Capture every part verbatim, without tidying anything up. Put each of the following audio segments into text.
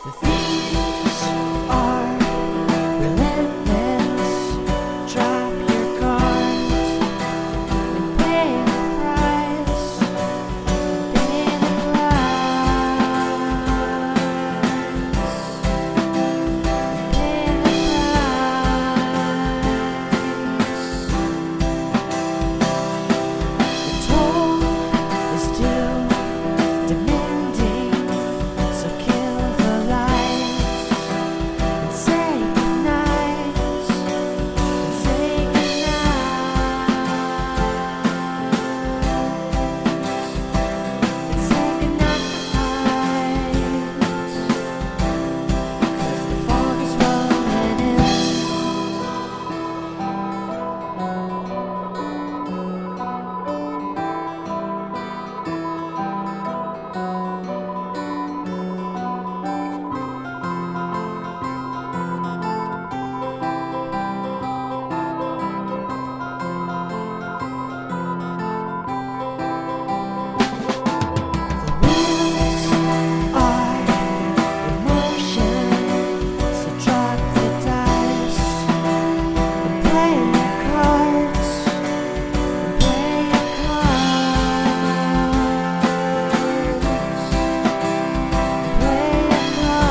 The thieves are relentless. Drop your guard and pay the price. Pay the price. Pay the price. The toll is due, demanding. So kill the lights and say goodnight, and say goodnight, and say goodnight, 'cause the fog is rolling in. The wheels are in motion, so drop the dice and play your cards, and play your cards, play your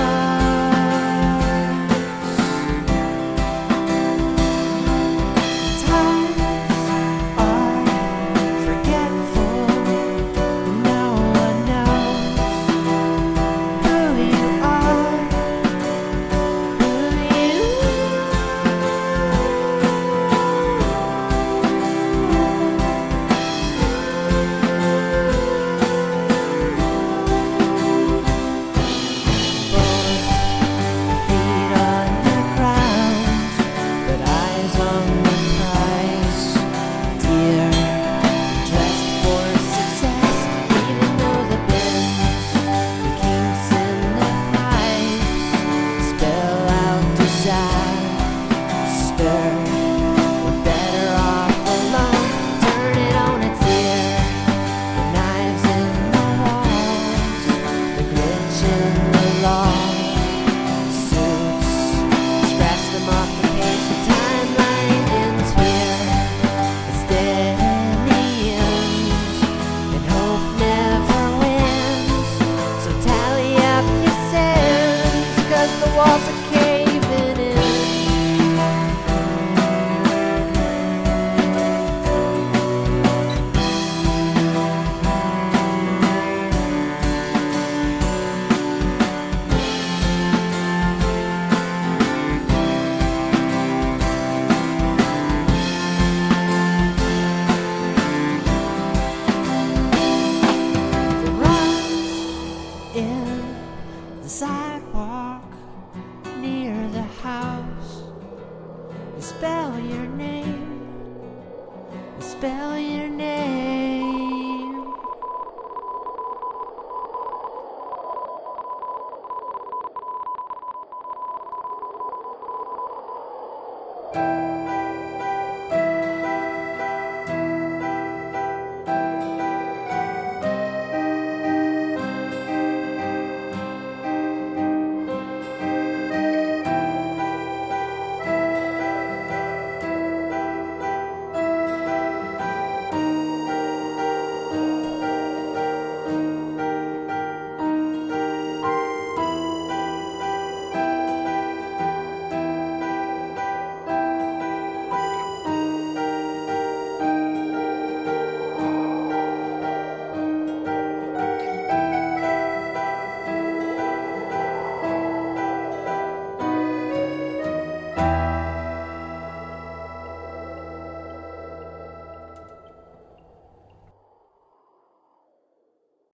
cards. Times are forgetful. No one knows who you are, who you Both feet on the ground, but eyes on the prize. Dear, dressed for success, even though the bends, the kinks in the pipes spell out disaster. We're better off alone. Turn it on its ear. The knives in the walls, the glitch in the law. Suits, scratch them off the page. The timeline ends here. It's dead in the ends, and hope never wins. So tally up your sins, 'cause the walls are caving in. The runs in the sidewalk near the house. They spell your name. They spell your name.